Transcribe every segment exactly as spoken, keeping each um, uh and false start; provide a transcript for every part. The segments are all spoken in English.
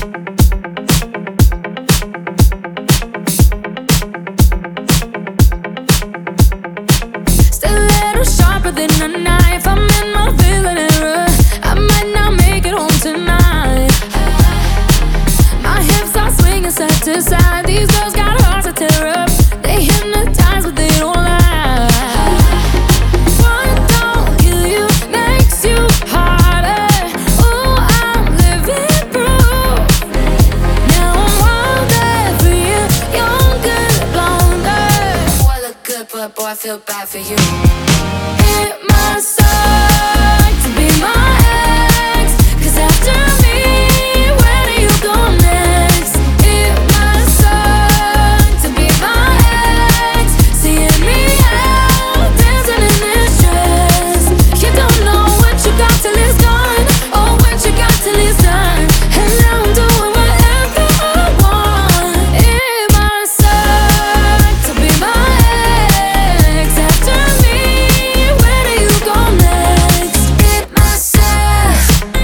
Still a little sharper than a knife. I'm in my villain era. I might not make it home tonight. My hips are swinging side to side. These girls got hearts to tear up. They hypnotize, but they don't lie. What don't kill you makes you harder. Ooh, I'm living proof. Now I'm wilder for you, younger, blonder. Boy, look good, but boy, I feel bad for you. It must suck to be my ex, 'cause after me, where do you go next? It must suck to be my ex, seeing me out dancing in this dress. You don't know what you got till it's gone, or what you got till it's done. And now I'm doing whatever I want. It must suck to be my ex. After me, where do you go next? It must suck.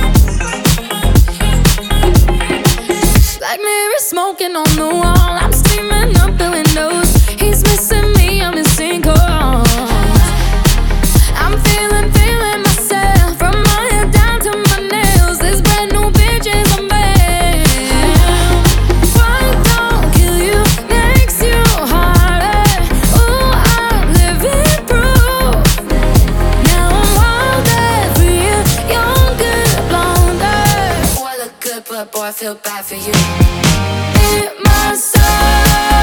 Black mirror smoking on the wall. I'm steaming up the windows. He's missing me, I'm missing calls. I'm feeling, feeling myself from my head down to my nails. This brand new bitch is a man. What don't kill you makes you harder. Ooh, I'm living proof. Now I'm wilder for you, younger, blonder. Boy, look good, but boy, I feel bad for you. It must suck